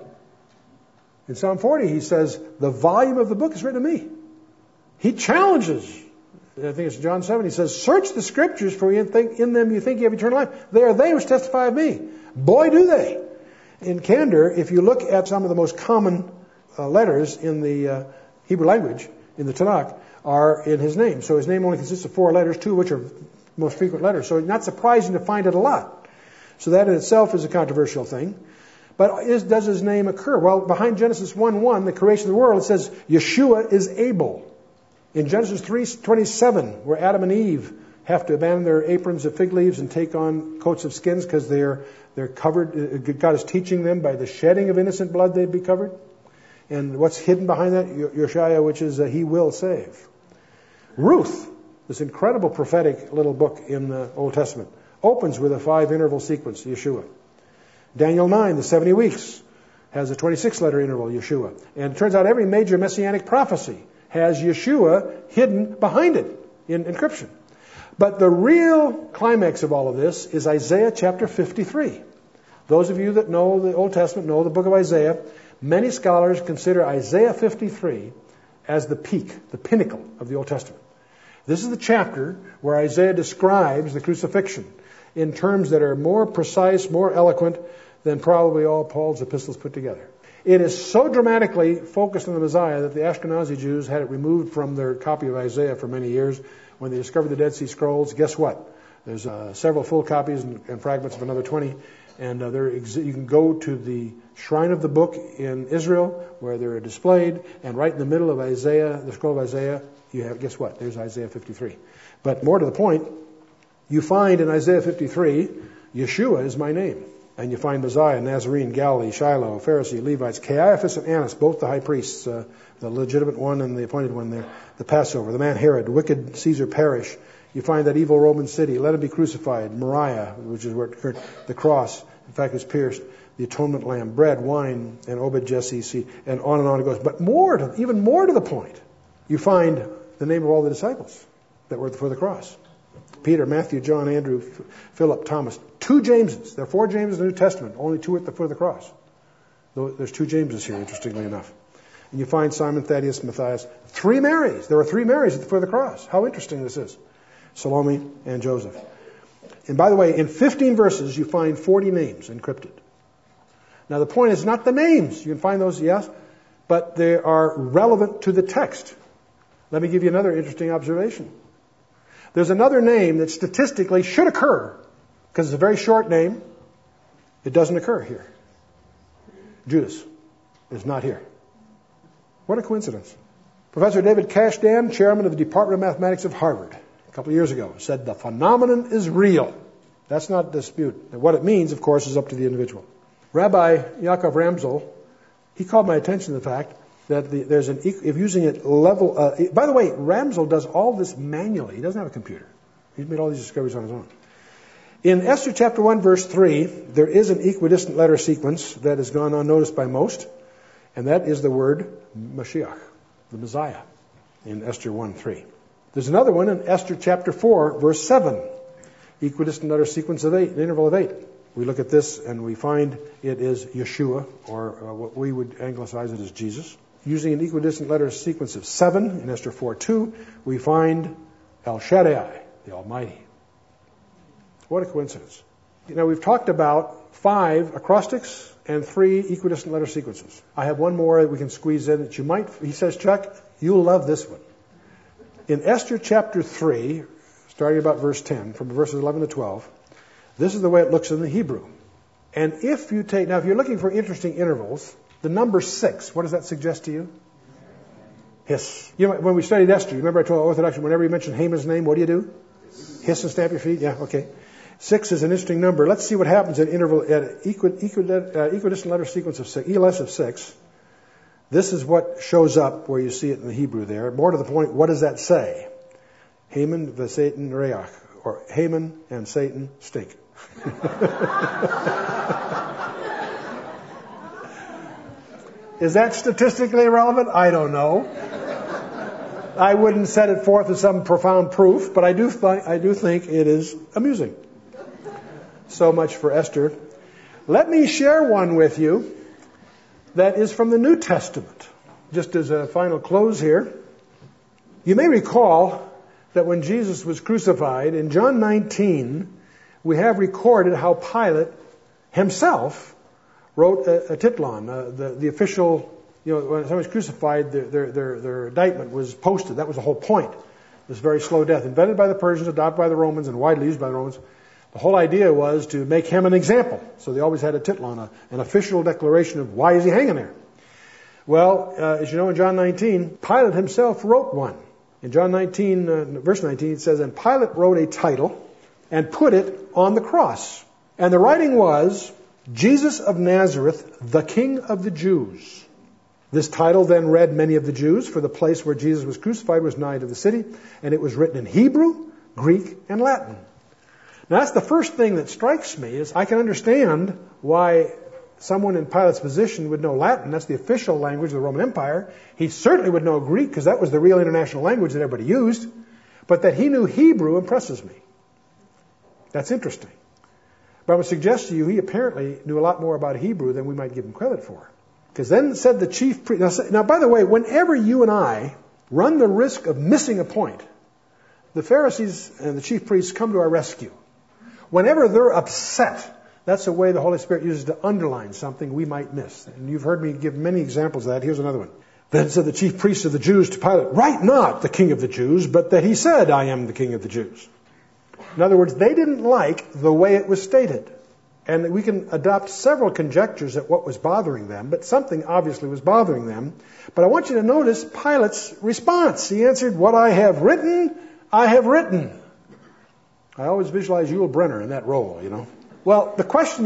Speaker 1: In Psalm 40, he says, the volume of the book is written to me. He challenges. I think it's John 7. He says, search the scriptures, for in them you think you have eternal life. They are they which testify of me. Boy, do they. In candor, if you look at some of the most common letters in the Hebrew language, in the Tanakh, are in his name. So his name only consists of 4 letters, 2 of which are most frequent letters. So it's not surprising to find it a lot. So that in itself is a controversial thing. But does his name occur? Well, behind Genesis 1:1, the creation of the world, it says Yeshua is able. In Genesis 3:27, where Adam and Eve have to abandon their aprons of fig leaves and take on coats of skins because they're covered, God is teaching them by the shedding of innocent blood they'd be covered. And what's hidden behind that? Yeshua, which is he will save. Ruth, this incredible prophetic little book in the Old Testament, opens with a 5-interval sequence, Yeshua. Daniel 9, the 70 weeks, has a 26-letter interval, Yeshua. And it turns out every major messianic prophecy has Yeshua hidden behind it in encryption. But the real climax of all of this is Isaiah chapter 53. Those of you that know the Old Testament, know the book of Isaiah, many scholars consider Isaiah 53 as the peak, the pinnacle of the Old Testament. This is the chapter where Isaiah describes the crucifixion in terms that are more precise, more eloquent than probably all Paul's epistles put together. It is so dramatically focused on the Messiah that the Ashkenazi Jews had it removed from their copy of Isaiah for many years. When they discovered the Dead Sea Scrolls, guess what? There's several full copies and fragments of another 20. And you can go to the shrine of the book in Israel where they're displayed. And right in the middle of Isaiah, the scroll of Isaiah, you have, guess what? There's Isaiah 53. But more to the point, you find in Isaiah 53, Yeshua is my name. And you find Messiah, Nazarene, Galilee, Shiloh, Pharisee, Levites, Caiaphas and Annas, both the high priests, the legitimate one and the appointed one there, the Passover, the man Herod, wicked Caesar perish. You find that evil Roman city, let him be crucified, Moriah, which is where it occurred, the cross, in fact, was pierced, the atonement lamb, bread, wine, and Obed, Jesse, and on it goes. But even more to the point, you find the name of all the disciples that were before the cross. Peter, Matthew, John, Andrew, Philip, Thomas. 2 Jameses. There are 4 Jameses in the New Testament, only 2 at the foot of the cross. There's 2 Jameses here, interestingly enough. And you find Simon, Thaddeus, Matthias. 3 Marys. There were 3 Marys at the foot of the cross. How interesting this is. Salome and Joseph. And by the way, in 15 verses, you find 40 names encrypted. Now, the point is not the names. You can find those, yes, but they are relevant to the text. Let me give you another interesting observation. There's another name that statistically should occur, because it's a very short name. It doesn't occur here. Judas is not here. What a coincidence. Professor David Kashdan, chairman of the Department of Mathematics of Harvard, a couple of years ago, said the phenomenon is real. That's not a dispute. And what it means, of course, is up to the individual. Rabbi Yaakov Ramsel, he called my attention to the fact that there's if using it level. By the way, Ramsel does all this manually. He doesn't have a computer. He's made all these discoveries on his own. In Esther chapter 1, verse 3, there is an equidistant letter sequence that has gone unnoticed by most, and that is the word Mashiach, the Messiah, in Esther 1:3. There's another one in Esther chapter 4, verse 7, equidistant letter sequence of 8, an interval of 8. We look at this and we find it is Yeshua, or what we would anglicize it as Jesus. Using an equidistant letter sequence of 7 in Esther 4:2, we find El Shaddai, the Almighty. What a coincidence. Now, we've talked about 5 acrostics and 3 equidistant letter sequences. I have one more that we can squeeze in that you might, he says, Chuck, you'll love this one. In Esther chapter 3, starting about verse 10, from verses 11 to 12, this is the way it looks in the Hebrew. And if you're looking for interesting intervals, the number 6, what does that suggest to you? Hiss. You know, when we studied Esther, you remember I told Orthodox, whenever you mention Haman's name, what do? Hiss and stamp your feet? Yeah, okay. 6 is an interesting number. Let's see what happens at equidistant letter sequence of 6, ELS of 6. This is what shows up where you see it in the Hebrew there. More to the point, what does that say? Haman v'Satan reach, or Haman and Satan stink. Is that statistically relevant? I don't know. I wouldn't set it forth as some profound proof, but I do think it is amusing. So much for Esther. Let me share one with you that is from the New Testament. Just as a final close here. You may recall that when Jesus was crucified, in John 19, we have recorded how Pilate himself wrote a titlon, the official, when somebody's crucified, their indictment was posted. That was the whole point. This very slow death, invented by the Persians, adopted by the Romans, and widely used by the Romans. The whole idea was to make him an example. So they always had a titlon, an official declaration of why is he hanging there. Well, as you know, in John 19, Pilate himself wrote one. In John 19, verse 19, it says, and Pilate wrote a title and put it on the cross. And the writing was, Jesus of Nazareth, the King of the Jews. This title then read many of the Jews, for the place where Jesus was crucified was nigh to the city, and it was written in Hebrew, Greek, and Latin. Now that's the first thing that strikes me, is I can understand why someone in Pilate's position would know Latin. That's the official language of the Roman Empire. He certainly would know Greek, because that was the real international language that everybody used. But that he knew Hebrew impresses me. That's interesting. But I would suggest to you, he apparently knew a lot more about Hebrew than we might give him credit for. Because then said the chief priest... Now, by the way, whenever you and I run the risk of missing a point, the Pharisees and the chief priests come to our rescue. Whenever they're upset, that's a way the Holy Spirit uses to underline something we might miss. And you've heard me give many examples of that. Here's another one. Then said the chief priests of the Jews to Pilate, write not the King of the Jews, but that he said, I am the King of the Jews. In other words, they didn't like the way it was stated. And we can adopt several conjectures at what was bothering them, but something obviously was bothering them. But I want you to notice Pilate's response. He answered, what I have written, I have written. I always visualize Yul Brynner in that role, Well, the question is,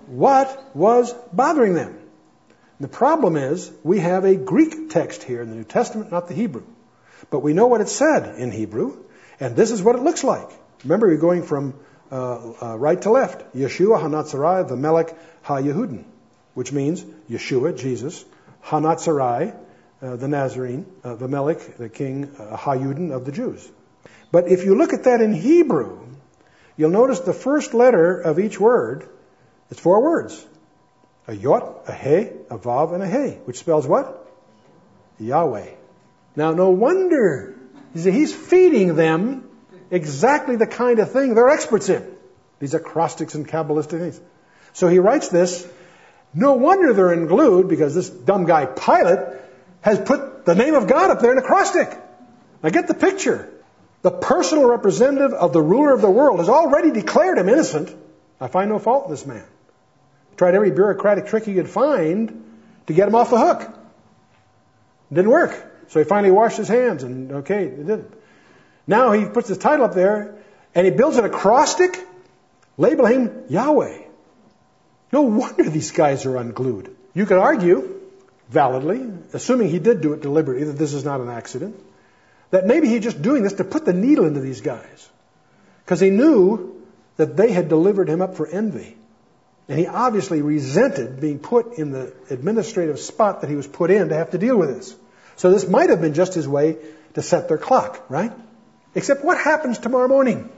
Speaker 1: what was bothering them. The problem is we have a Greek text here in the New Testament, not the Hebrew. But we know what it said in Hebrew, and this is what it looks like. Remember, you're going from right to left. Yeshua HaNazarai, the Melech HaYehudin, which means Yeshua, Jesus, HaNazarai, the Nazarene, the Melech, the king, HaYehudin of the Jews. But if you look at that in Hebrew, you'll notice the first letter of each word, it's 4 words. A yot, a he, a vav, and a he, which spells what? Yahweh. Now, no wonder. He's feeding them exactly the kind of thing they're experts in. These acrostics and Kabbalistic things. So he writes this. No wonder they're unglued, because this dumb guy Pilate has put the name of God up there in acrostic. Now get the picture. The personal representative of the ruler of the world has already declared him innocent. I find no fault in this man. Tried every bureaucratic trick he could find to get him off the hook. It didn't work. So he finally washed his hands, and okay, it didn't. Now he puts his title up there, and he builds an acrostic labeling him Yahweh. No wonder these guys are unglued. You could argue, validly, assuming he did do it deliberately, that this is not an accident, that maybe he's just doing this to put the needle into these guys. Because he knew that they had delivered him up for envy. And he obviously resented being put in the administrative spot that he was put in to have to deal with this. So this might have been just his way to set their clock, right? Except what happens tomorrow morning?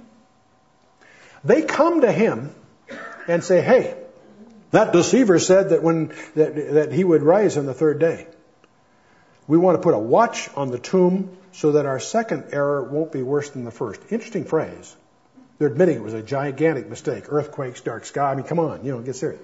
Speaker 1: They come to him and say, hey, that deceiver said that he would rise on the 3rd day. We want to put a watch on the tomb so that our second error won't be worse than the first. Interesting phrase. They're admitting it was a gigantic mistake. Earthquakes, dark sky. I mean, come on, get serious.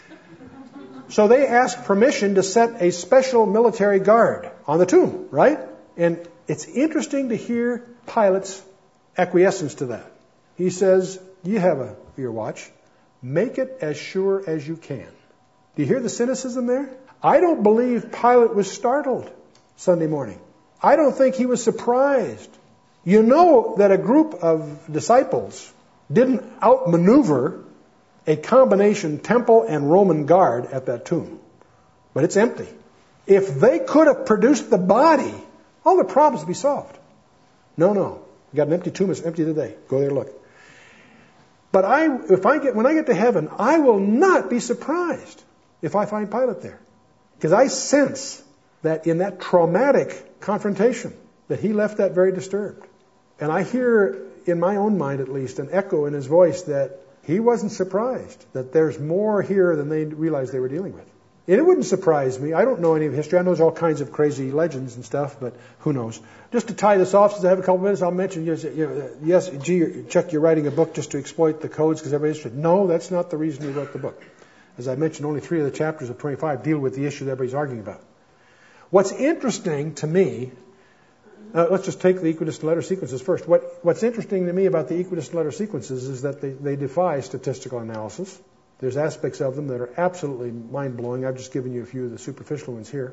Speaker 1: So they ask permission to set a special military guard on the tomb, right? And it's interesting to hear Pilate's acquiescence to that. He says, you have your watch. Make it as sure as you can. Do you hear the cynicism there? I don't believe Pilate was startled Sunday morning. I don't think he was surprised. You know that a group of disciples didn't outmaneuver a combination temple and Roman guard at that tomb. But it's empty. If they could have produced the body, all the problems would be solved. No. You got an empty tomb, it's empty today. Go there and look. But when I get to heaven, I will not be surprised if I find Pilate there. Because I sense that in that traumatic confrontation, that he left that very disturbed. And I hear, in my own mind at least, an echo in his voice that he wasn't surprised, that there's more here than they realized they were dealing with. And it wouldn't surprise me. I don't know any of history. I know there's all kinds of crazy legends and stuff, but who knows. Just to tie this off, since I have a couple minutes, I'll mention, yes, Chuck, you're writing a book just to exploit the codes because everybody's interested. No, that's not the reason you wrote the book. As I mentioned, only 3 of the chapters of 25 deal with the issue that everybody's arguing about. What's interesting to me, let's just take the equidistant letter sequences first. What's interesting to me about the equidistant letter sequences is that they defy statistical analysis. There's aspects of them that are absolutely mind-blowing. I've just given you a few of the superficial ones here.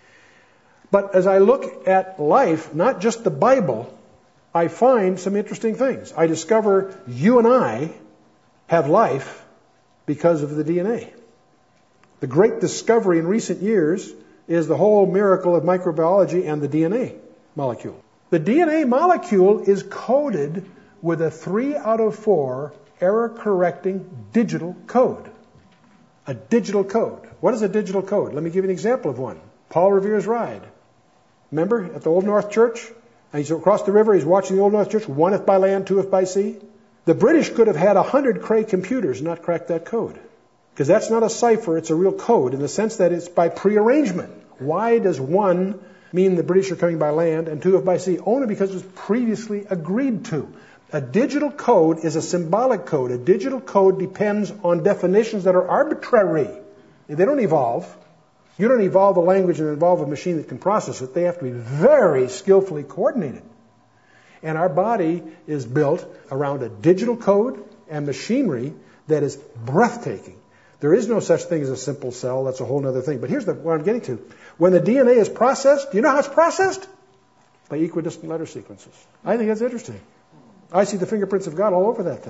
Speaker 1: But as I look at life, not just the Bible, I find some interesting things. I discover you and I have life because of the DNA. The great discovery in recent years is the whole miracle of microbiology and the DNA molecule. The DNA molecule is coded with a 3 out of 4 error-correcting digital code. A digital code. What is a digital code? Let me give you an example of one. Paul Revere's Ride. Remember, at the Old North Church? And he's across the river, he's watching the Old North Church, 1th by land, 2th by sea. The British could have had 100 Cray computers and not cracked that code. Because that's not a cipher, it's a real code in the sense that it's by prearrangement. Why does 1 mean the British are coming by land and 2 by sea? Only because it was previously agreed to. A digital code is a symbolic code. A digital code depends on definitions that are arbitrary. They don't evolve. You don't evolve a language and evolve a machine that can process it. They have to be very skillfully coordinated. And our body is built around a digital code and machinery that is breathtaking. There is no such thing as a simple cell. That's a whole other thing. But here's what I'm getting to. When the DNA is processed, do you know how it's processed? By equidistant letter sequences. I think that's interesting. I see the fingerprints of God all over that thing.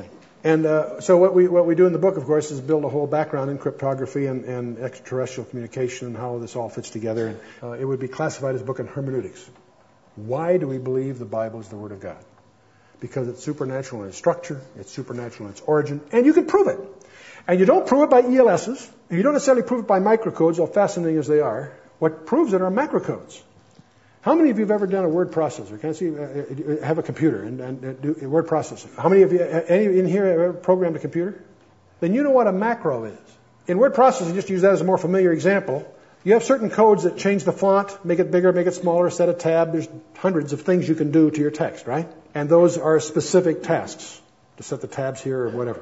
Speaker 1: And so what we do in the book, of course, is build a whole background in cryptography and extraterrestrial communication and how this all fits together. And it would be classified as a book on hermeneutics. Why do we believe the Bible is the Word of God? Because it's supernatural in its structure, it's supernatural in its origin, and you can prove it. And you don't prove it by ELSs, and you don't necessarily prove it by microcodes, all fascinating as they are. What proves it are macrocodes. How many of you have ever done a word processor? Can I see, have a computer and do a word processor? How many of you, any in here have ever programmed a computer? Then you know what a macro is. In word processing, just to use that as a more familiar example, you have certain codes that change the font, make it bigger, make it smaller, set a tab. There's hundreds of things you can do to your text, right? And those are specific tasks, to set the tabs here or whatever.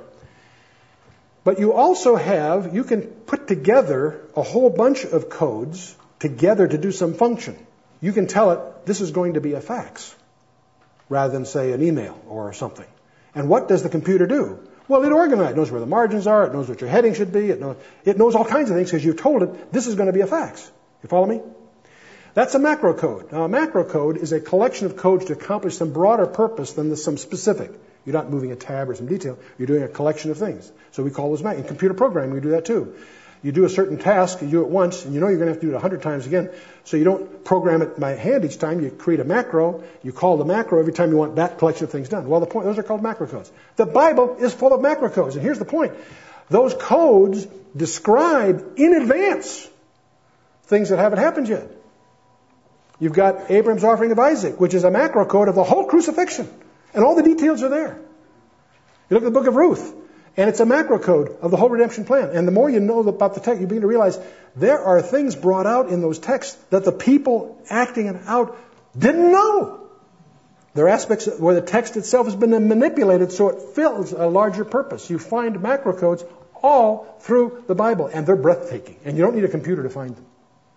Speaker 1: But you also have, you can put together a whole bunch of codes together to do some function. You can tell it, this is going to be a fax, rather than, say, an email or something. And what does the computer do? Well, it organizes. It knows where the margins are. It knows what your heading should be. It knows all kinds of things because you've told it, this is going to be a fax. You follow me? That's a macro code. Now, a macro code is a collection of codes to accomplish some broader purpose than some specific. You're not moving a tab or some detail. You're doing a collection of things. So we call those macros. In computer programming, we do that too. You do a certain task, you do it once, and you know you're going to have to do it 100 times again. So you don't program it by hand each time. You create a macro. You call the macro every time you want that collection of things done. Well, those are called macro codes. The Bible is full of macro codes. And here's the point. Those codes describe in advance things that haven't happened yet. You've got Abraham's offering of Isaac, which is a macro code of the whole crucifixion. And all the details are there. You look at the book of Ruth. And it's a macro code of the whole redemption plan. And the more you know about the text, you begin to realize there are things brought out in those texts that the people acting it out didn't know. There are aspects where the text itself has been manipulated so it fills a larger purpose. You find macro codes all through the Bible, and they're breathtaking. And you don't need a computer to find them.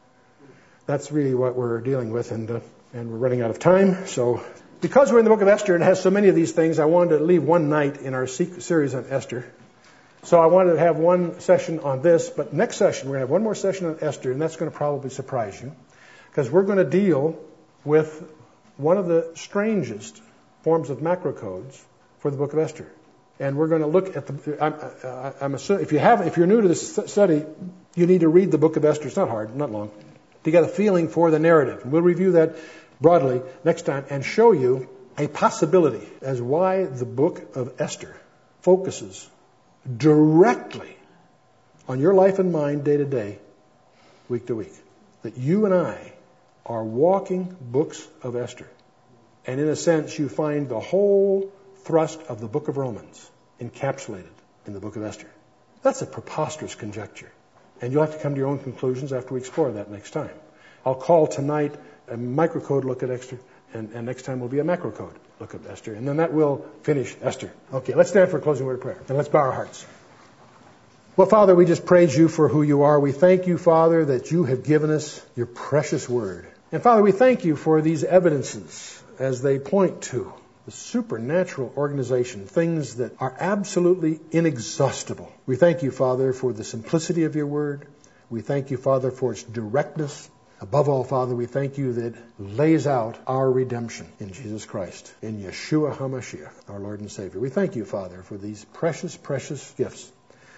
Speaker 1: That's really what we're dealing with, and we're running out of time. So, because we're in the book of Esther and it has so many of these things, I wanted to leave one night in our series on Esther. So I wanted to have one session on this, but next session we're going to have one more session on Esther, and that's going to probably surprise you, because we're going to deal with one of the strangest forms of macro codes for the book of Esther. And we're going to look at I'm assuming, if you're new to this study, you need to read the book of Esther. It's not hard, not long, to get a feeling for the narrative. And we'll review that broadly next time and show you a possibility as why the book of Esther focuses directly on your life and mine day to day, week to week. That you and I are walking books of Esther. And in a sense, you find the whole thrust of the book of Romans encapsulated in the book of Esther. That's a preposterous conjecture. And you'll have to come to your own conclusions after we explore that next time. I'll call tonight a microcode look at Esther, and next time will be a macrocode look at Esther. And then that will finish Esther. Okay, let's stand for a closing word of prayer. And let's bow our hearts. Well, Father, we just praise you for who you are. We thank you, Father, that you have given us your precious word. And Father, we thank you for these evidences as they point to the supernatural organization, things that are absolutely inexhaustible. We thank you, Father, for the simplicity of your word. We thank you, Father, for its directness. Above all, Father, we thank you that lays out our redemption in Jesus Christ, in Yeshua HaMashiach, our Lord and Savior. We thank you, Father, for these precious, precious gifts.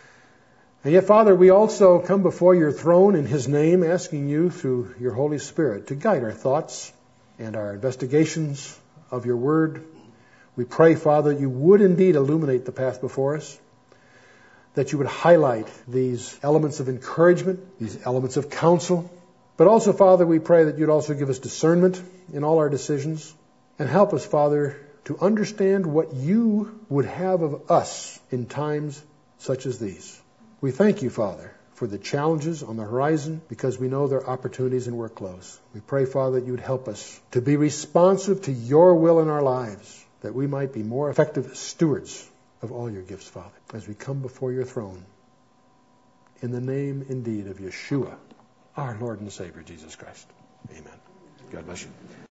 Speaker 1: And yet, Father, we also come before your throne in his name, asking you through your Holy Spirit to guide our thoughts and our investigations of your word. We pray, Father, that you would indeed illuminate the path before us, that you would highlight these elements of encouragement, these elements of counsel. But also, Father, we pray that you'd also give us discernment in all our decisions and help us, Father, to understand what you would have of us in times such as these. We thank you, Father, for the challenges on the horizon because we know there are opportunities and we're close. We pray, Father, that you would help us to be responsive to your will in our lives, that we might be more effective stewards of all your gifts, Father, as we come before your throne. In the name, indeed, of Yeshua, our Lord and Savior, Jesus Christ. Amen. God bless you.